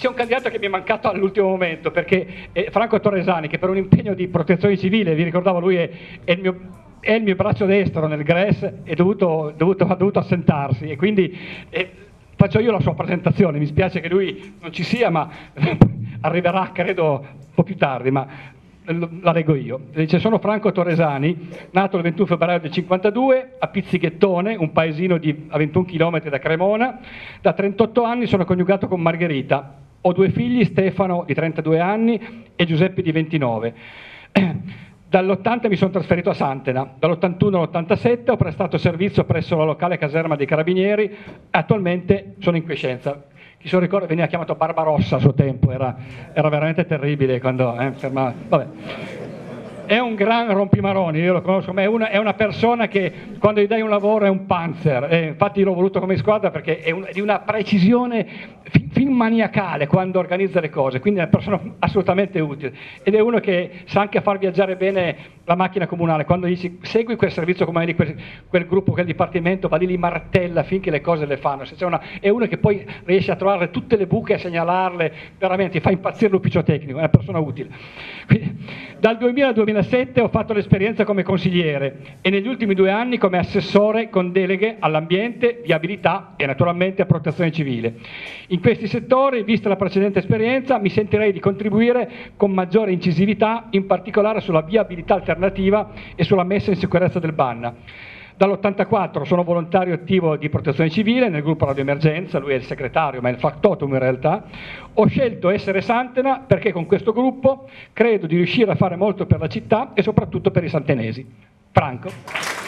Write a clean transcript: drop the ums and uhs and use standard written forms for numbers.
c'è un candidato che mi è mancato all'ultimo momento, perché Franco Torresani, che per un impegno di protezione civile, vi ricordavo, lui è il mio braccio destro nel GRES, ha dovuto assentarsi, e quindi faccio io la sua presentazione. Mi spiace che lui non ci sia, ma arriverà credo un po' più tardi, ma la leggo io. Dice: sono Franco Torresani, nato il 21 febbraio del 52 a Pizzighettone, un paesino a 21 km da Cremona. Da 38 anni sono coniugato con Margherita. Ho 2 figli, Stefano di 32 anni e Giuseppe di 29. Dall'80 mi sono trasferito a Santena, dall'81 all'87 ho prestato servizio presso la locale caserma dei Carabinieri, attualmente sono in quiescenza. Chi se lo ricorda veniva chiamato Barbarossa a suo tempo, era veramente terribile quando fermava. Vabbè. È un gran rompimaroni, io lo conosco, ma è una persona che quando gli dai un lavoro è un panzer, infatti l'ho voluto come squadra perché è di una precisione fin maniacale quando organizza le cose, quindi è una persona assolutamente utile, ed è uno che sa anche far viaggiare bene la macchina comunale. Quando dici segui quel servizio comunale, quel gruppo, quel dipartimento, va lì, li martella finché le cose le fanno. È uno che poi riesce a trovare tutte le buche, a segnalarle, veramente fa impazzire l'ufficio tecnico, è una persona utile. Quindi, dal 2000 al 2007 ho fatto l'esperienza come consigliere e negli ultimi 2 anni come assessore con deleghe all'ambiente, viabilità e naturalmente a protezione civile. In questi settori, vista la precedente esperienza, mi sentirei di contribuire con maggiore incisività, in particolare sulla viabilità alternativa e sulla messa in sicurezza del Banna. Dall'84 sono volontario attivo di protezione civile nel gruppo Radio Emergenza, lui è il segretario ma è il factotum in realtà. Ho scelto essere Santena perché con questo gruppo credo di riuscire a fare molto per la città e soprattutto per i santenesi. Franco.